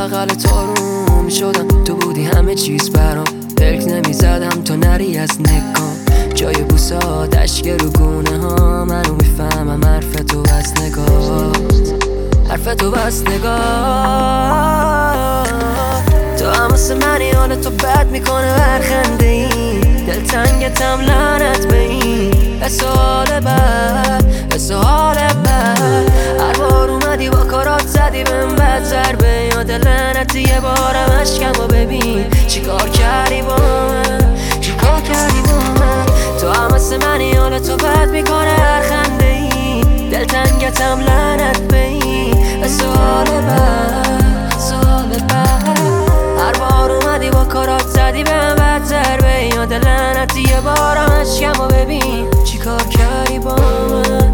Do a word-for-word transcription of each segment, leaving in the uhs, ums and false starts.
بغل تو رو میشدم، تو بودی همه چیز برام. پلک نمیزدم تو نری از نگاه، جای بوسات اشک رو گونه ها. منو میفهمم حرف تو بس نگاه، حرف تو بس نگاه. تو هم واسه منی، حال تو بد میکنه هر خنده ای. دلتنگتم لعنت به این حس حال بد، حس حال بد. هر بار اومدی با کارات زدی بهم بد ضربه. یاد لعنتی یه بارم اشکمو ببین چیکار کردی با من، چیکار کردی با من. تو هم واسه منی، حال تو بد میکنه هر خنده ای. دلتنگتم لعنت به این حس حال بد، حس حال بد. هر بار اومدی با کارات زدی بهم بد ضربه. یاد لعنتی یه بارم اشکمو ببین چیکار کردی با من.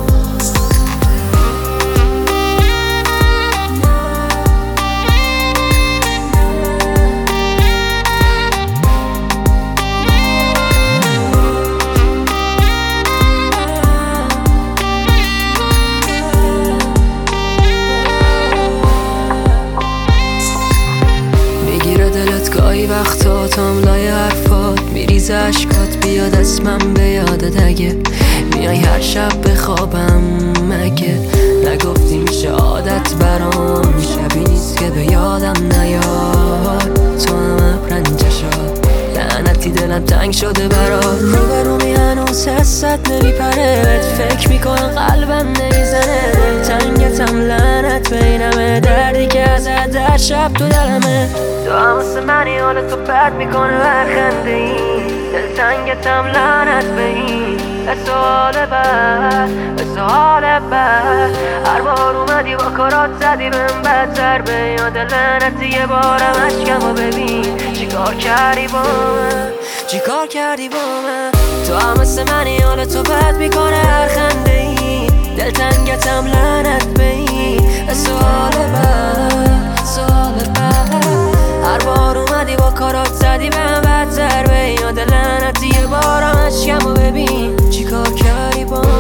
گاهی وقتا تاملای حرفات میریزه اشکات، بیاد اسمم به یادت اگه میای هر شب بخوابم. مگه نگفتی میشه عادت برام، شبی نیست که به یادم نیاد. تو هم رنجشات لعنتی دلم تنگ شده برات. روبرومی هنوز حست نمیپره، فکر میکنم قلبم نمیزنه. تنگتم لعنت بینمه، دردی که ازت در شب تو دلمه. تو هم واسه منی، حال تو بد میکنه هر خنده ای. دلتنگتم لعنت به این حس حال بد، حس حال بد. هر بار اومدی با کارات زدی بهم بد ضربه. یاد لعنتی یه بارم اشکمو ببین چیکار کردی با من، چیکار کردی با من. تو هم واسه منی، حال تو بد میکنه هر خنده ای. دلتنگتم لعنت به این حس حال بد، حس حال بد. هر بار اومدی با کارات زدی بهم بد ضربه. یاد لعنتی یه بارم اشکمو ببین چیکار کردی با